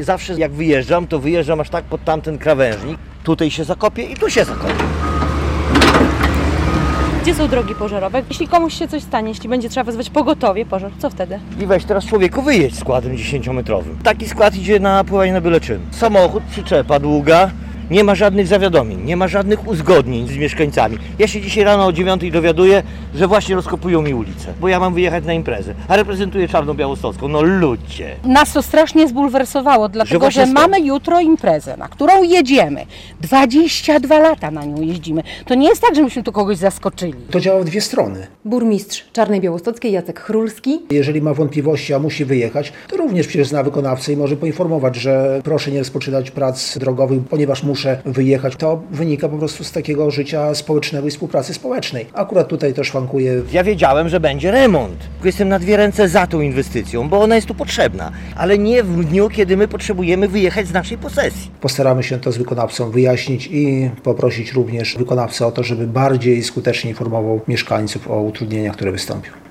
Zawsze jak wyjeżdżam, to wyjeżdżam aż tak pod tamten krawężnik. Tutaj się zakopię i tu się zakopię. Gdzie są drogi pożarowe? Jeśli komuś się coś stanie, jeśli będzie trzeba wezwać pogotowie, pożar, co wtedy? I weź teraz człowieku wyjedź składem 10-metrowym. Taki skład idzie na pływanie na byle czym. Samochód, przyczepa długa, nie ma żadnych zawiadomień, nie ma żadnych uzgodnień z mieszkańcami. Ja się dzisiaj rano o 9 dowiaduję, że właśnie rozkopują mi ulicę, bo ja mam wyjechać na imprezę, a reprezentuję Czarno-Białostocką. No ludzie. Nas to strasznie zbulwersowało, dlatego właśnie że mamy jutro imprezę, na którą jedziemy. 22 lata na nią jeździmy. To nie jest tak, że myśmy tu kogoś zaskoczyli. To działa w dwie strony. Burmistrz Czarnej Białostockiej Jacek Chrulski. Jeżeli ma wątpliwości, a musi wyjechać, to również przecież zna wykonawcę i może poinformować, że proszę nie rozpoczynać prac drogowych, ponieważ muszę wyjechać. To wynika po prostu z takiego życia społecznego i współpracy społecznej. Akurat tutaj to szwankuje. Ja wiedziałem, że będzie remont. Jestem na dwie ręce za tą inwestycją, bo ona jest tu potrzebna, ale nie w dniu, kiedy my potrzebujemy wyjechać z naszej posesji. Postaramy się to z wykonawcą wyjaśnić i poprosić również wykonawcę o to, żeby bardziej skutecznie informował mieszkańców o utrudnieniach, które wystąpią.